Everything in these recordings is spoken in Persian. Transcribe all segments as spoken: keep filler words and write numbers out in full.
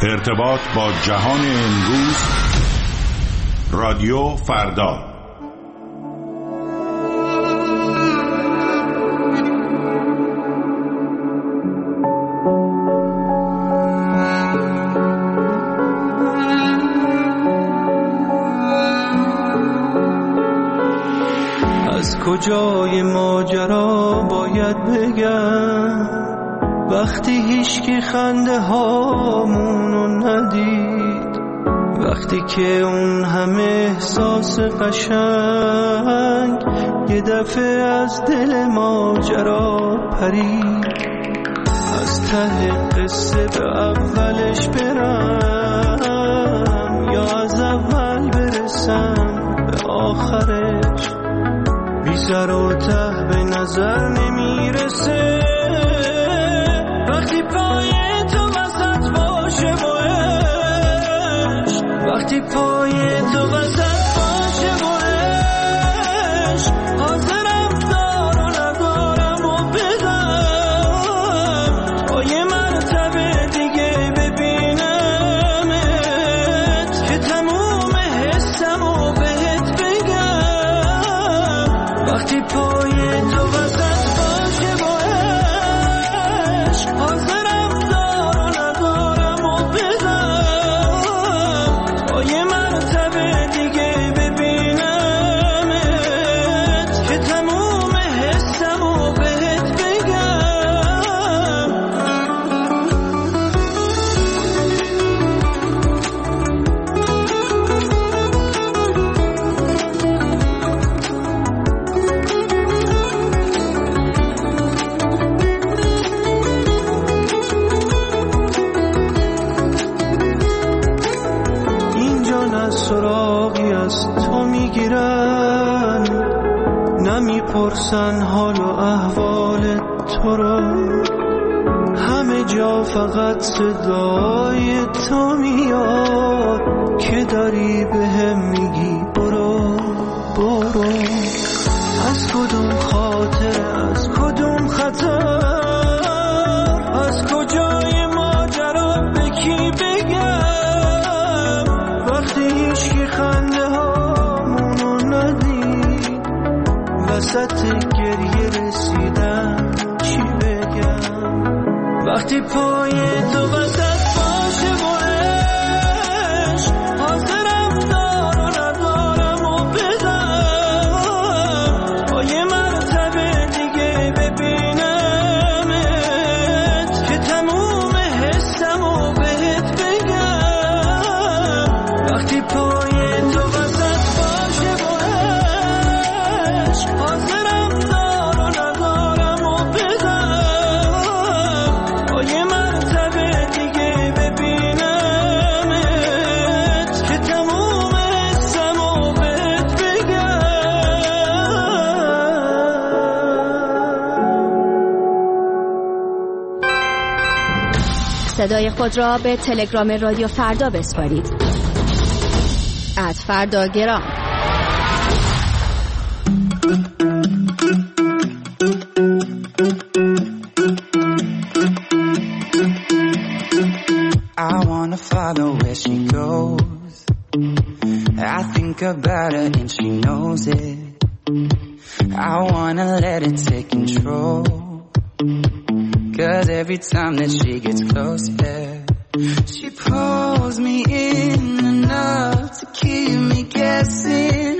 ارتباط با جهان امروز، رادیو فردا. از کجای ماجرا باید بگم وقتی هیچکی خنده هامونو ندید، وقتی که اون همه احساس قشنگ یه دفعه از دل ماجرا پرید. از ته قصه به اولش برم یا از اول برسم به آخرش، بی سر و ته به نظر نمیرسه. وقتی پای تو وسط باشه با عشق، وقتی پای تو وسط باشه با عشق، حاضرم دار و ندارم و بدم تا یه مرتبه دیگه ببینمت که تموم حسم و بهت بگم. وقتی پای تو وسط باشه با عشق، حاضرم دار و ندارم و بدم تا یه مرتبه دیگه ببینمت که تموم حسم و بهت بگم. اینجا نه سراغی از تو میگیرن، نمیپرسن حال و احوال تو رو، همه جا فقط صدای تو میاد که داری بهم میگی برو برو. از کدوم خاطر، از کدوم خطر، از کجای ماجرا به کی بگم؟ وقتی هیچکی خنده هامونو ندید، وسط گریه رسیدم چی بگم؟ وقتی پای تو وسط باشه با عشق، حاضرم دار و ندارم و بدم تا یه مرتبه دیگه ببینمت که تموم حسم و بهت بگم. وقتی پای تو وسط باشه با عشق، حاضرم دار و ندارم و بدم تا یه مرتبه دیگه ببینمت که تموم حسم و بهت بگم. صدای خود را به تلگرام رادیو فردا بسپارید. ات فردا گرام. I wanna follow where she goes. I think about her and she knows it. I wanna let it take control. Cause every time that she gets closer, she pulls me in enough to keep me guessing.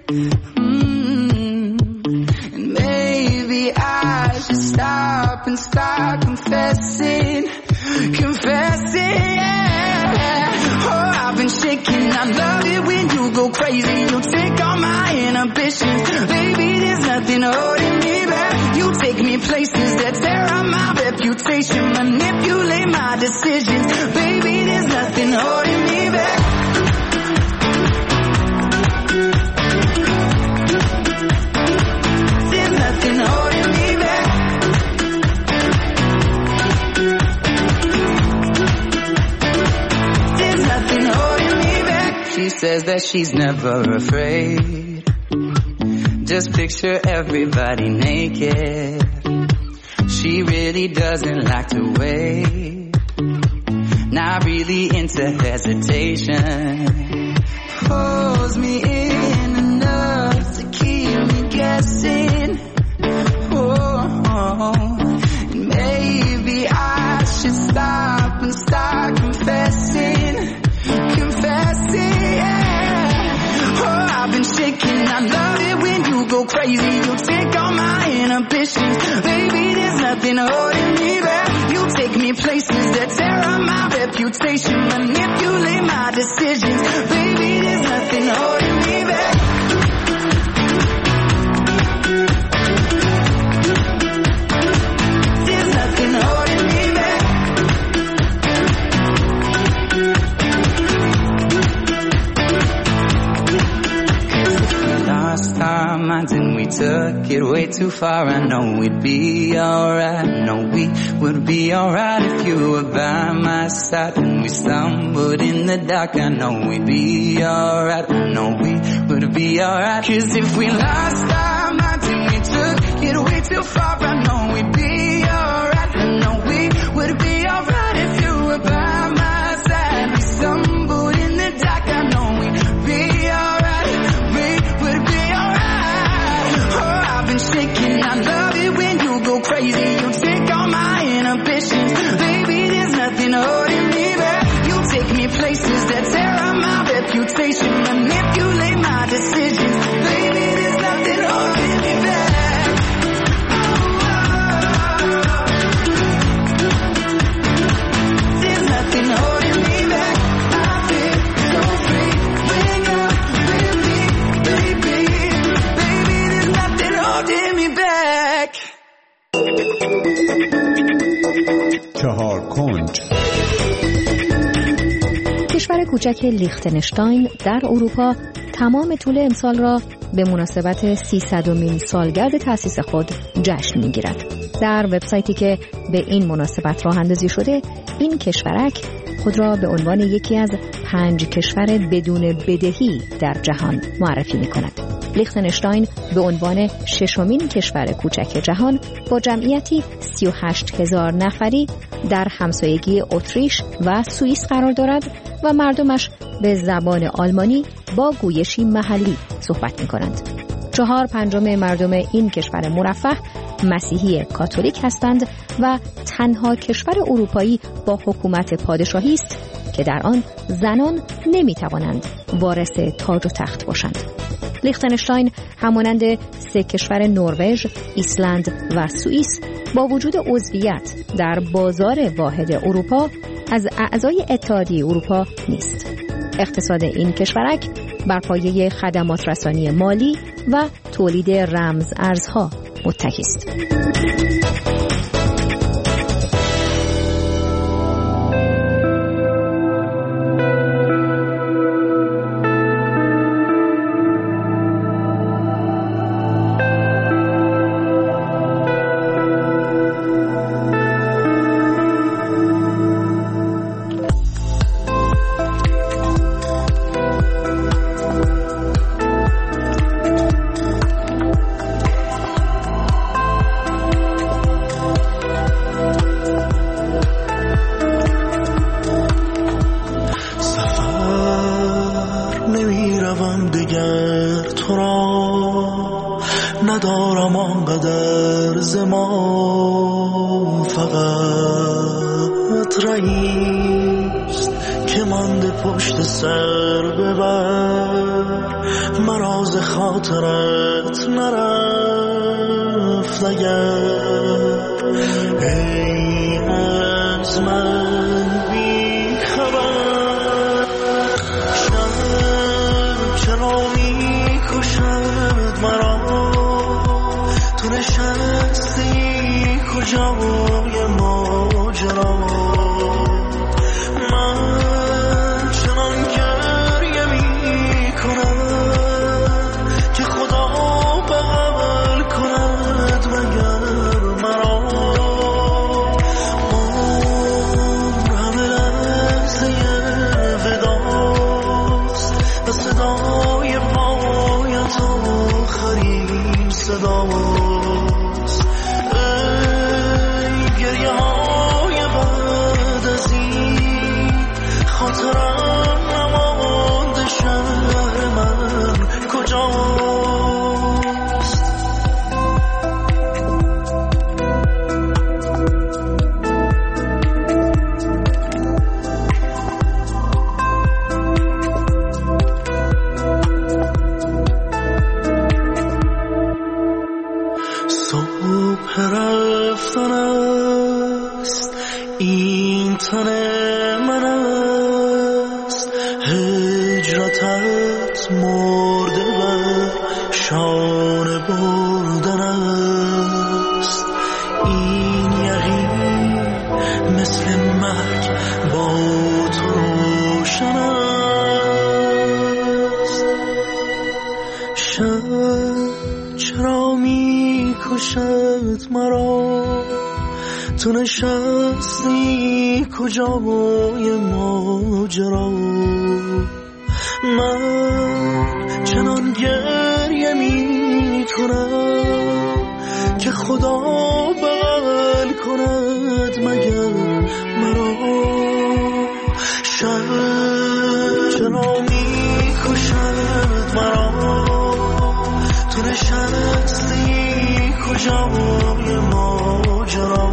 Mm. And maybe I should stop and start confessing. Confessing, yeah. Oh, I've been shaking. I love it when you go crazy. You take all my inhibitions. Baby, there's nothing holding me back. You take me places that tear up my reputation. Manipulate my decisions. Baby, there's nothing holding me back. There's nothing holding me back. There's nothing holding me back. She says that she's never afraid. Just picture everybody naked. She really doesn't like to wait. not really into hesitation. Pulls me in enough to keep me guessing. Oh, and maybe I should stop and start confessing, confessing. Yeah. Oh, I've been shaking. I love it when you go crazy. You take all my inhibitions. Baby, there's nothing holding me back. You take me places that tear up my reputation, manipulate my decisions. Baby, there's nothing holding me back. There's nothing holding me back. Lost our minds and we took it way too far. I know we'd be alright. I know we would be alright if you were by my side. And we stumbled in the dark. I know we'd be alright. I know we would be alright. 'Cause if we lost our minds and we took it way too far, I know we'd be alright. I know we would be alright if you were by my side. We stumbled in the dark. I know we'd be alright. We would be alright. Oh, I've been shaking. I love it when you go crazy. You take all my inhibitions. Baby, there's nothing holding me back. You take me places that tear up my reputation, manipulate my decisions. Baby, there's nothing holding me back. Oh, oh. There's nothing holding me back. I feel so free when you're with me, baby. Baby, there's nothing holding me back. چهار کنج. کشور کوچک لیختنشتاین در اروپا تمام طول امسال را به مناسبت سیصدمین سالگرد تأسیس خود جشن می‌گیرد. در وبسایتی که به این مناسبت راه اندازی شده، این کشورک خود را به عنوان یکی از پنج کشور بدون بدهی در جهان معرفی می‌کند. لیختنشتاین به عنوان ششمین کشور کوچک جهان با جمعیتی سی و هشت هزار نفری در همسایگی اتریش و سوئیس قرار دارد و مردمش به زبان آلمانی با گویشی محلی صحبت می‌کنند. چهار پنجم مردم این کشور مرفه مسیحی کاتولیک هستند و تنها کشور اروپایی با حکومت پادشاهی است که در آن زنان نمی‌توانند وارث تاج و تخت باشند. لیختنشتاین همانند سه کشور نروژ، ایسلند و سوئیس با وجود عضویت در بازار واحد اروپا از اعضای اتحادیه اروپا نیست. اقتصاد این کشورک بر پایه خدمات رسانی مالی و تولید رمز ارزها متکی است. ندارم آنقدر زمان، فقط رئیست که مانده پشت سر ببر، مراز خاطرت نرفت اگر ای از من بی خبر. شب چرا می کشد مرا، تو نشستی کجای ماجرا، من چنان گریه می کنم که خدا بغل کند مگر مرا. عمرم تن من است، هجرتت مرده بر شانه بردن است. این یقین مثل مرگ با تو روشن است. شب چرا می کشد مرا، تو نشستی کجای ماجرا. من چنان گریه می کنم که خدا بغل کند مگر مرا. شب چرا می کشد مرا، تو نشستی کجای ماجرا.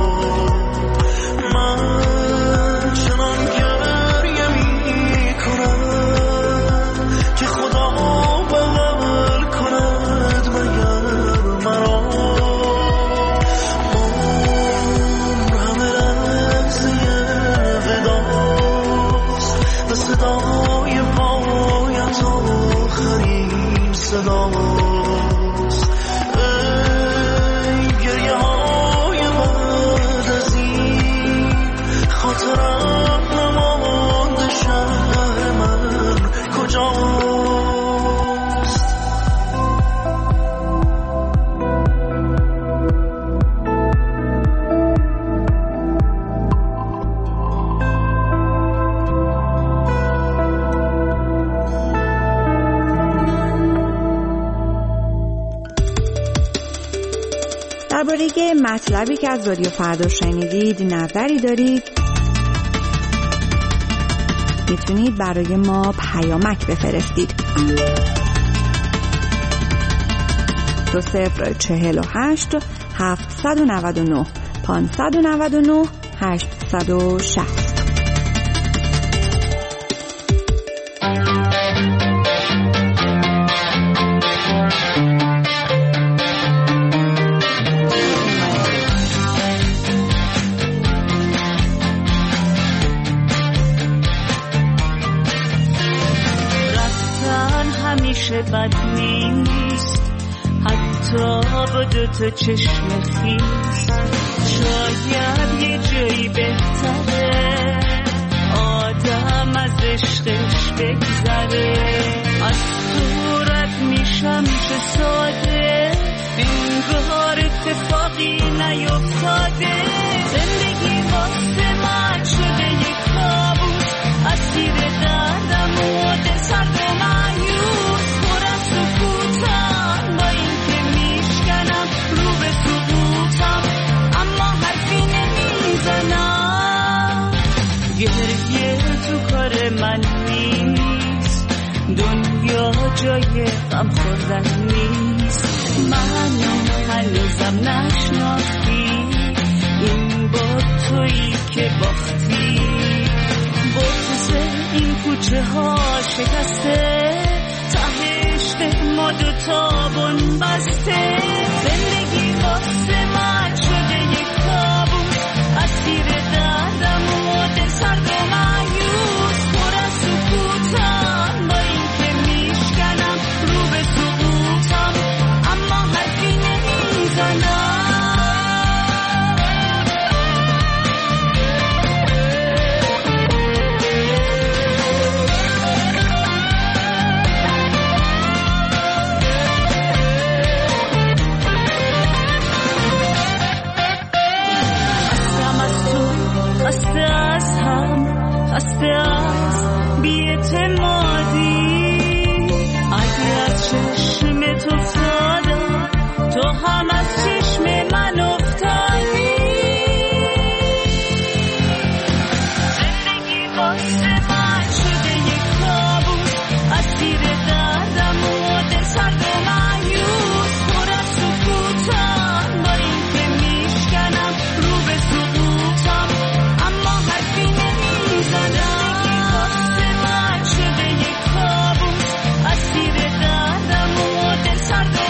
من چنان گریه می کنم که خدا بغل کند مگر مرا. عمر همه لحظه وداست و صدای پایت آخرین صداست. ای گریه های بعد از این، خاطرم نمانده شهر من کجاست. درباره مطلبی که از رادیو فردا شنیدید نظری دارید، میتونید برای ما پیامک بفرستید. دو صفر چهل و هشت هفتصد و نود و نه پانصد و نود و نه هشتصد و شصت. بد نیست حتی با دوتا چشم خیس. شاید یه جایی بهتره آدم از عشقش بگذره. از صورت میشم چه ساده، انگار اتفاقی نیفتاده. زندگی واسه من شده یک کابوس، اسیر دردم و دل سرد و مایوس. پر از سکوتم با این که میشکنم رو به سقوطم، اما حرفی نمیزنم. گریه تو کار من نیست، دنیا جای غم خوردن نیست. منو هنوزم نشناختی، این با تویی که باختی. بغض این کوچه ها شکسته، ته عشق ما دوتا بن بسته. زندگی واسه من شده یک کابوس، اسیر دردم و دل سرد و مایوس. پر از سکوتم با این که میشکنم رو به سقوطم، اما حرفی نمیزنم. خسته از هم، خسته از بی‌اعتمادی. اگه از چشم تو افتادم، تو هم از چشم من افتادی. زندگی واسه من شده یک کابوس، اسیر دردم و دل سرد و مایوس. پر از سکوتم با این که میشکنم رو به سقوطم، اما حرفی نمیزنم. زندگی واسه من شده یک کابوس، اسیر دردم و دل سرد و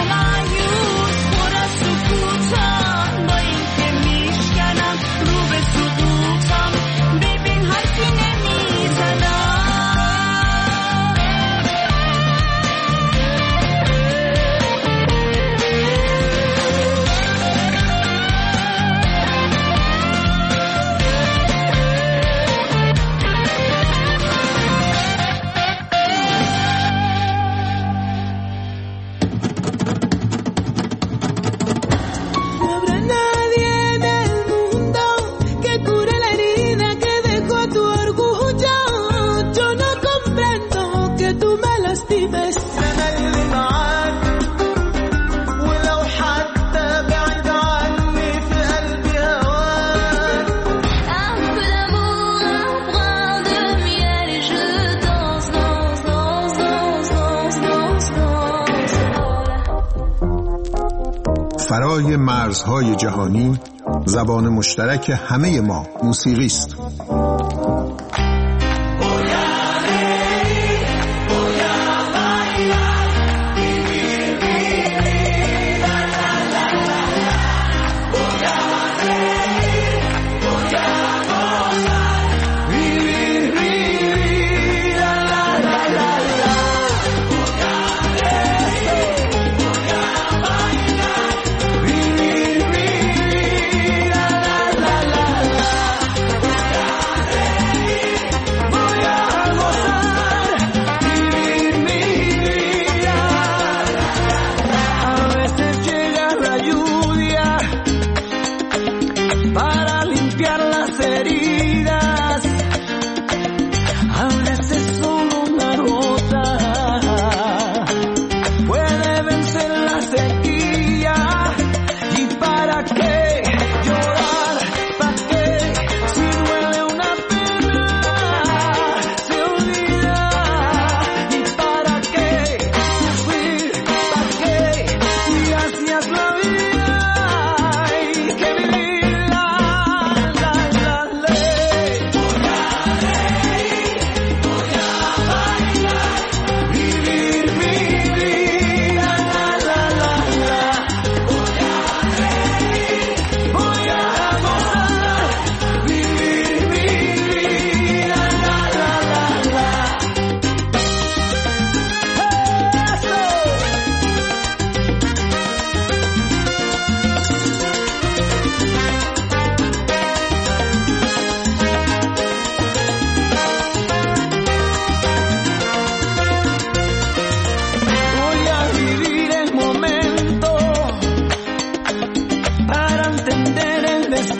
بالای مرزهای جهانی زبان مشترک همه ما موسیقی است.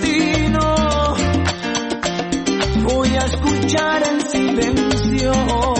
Voy a escuchar en silencio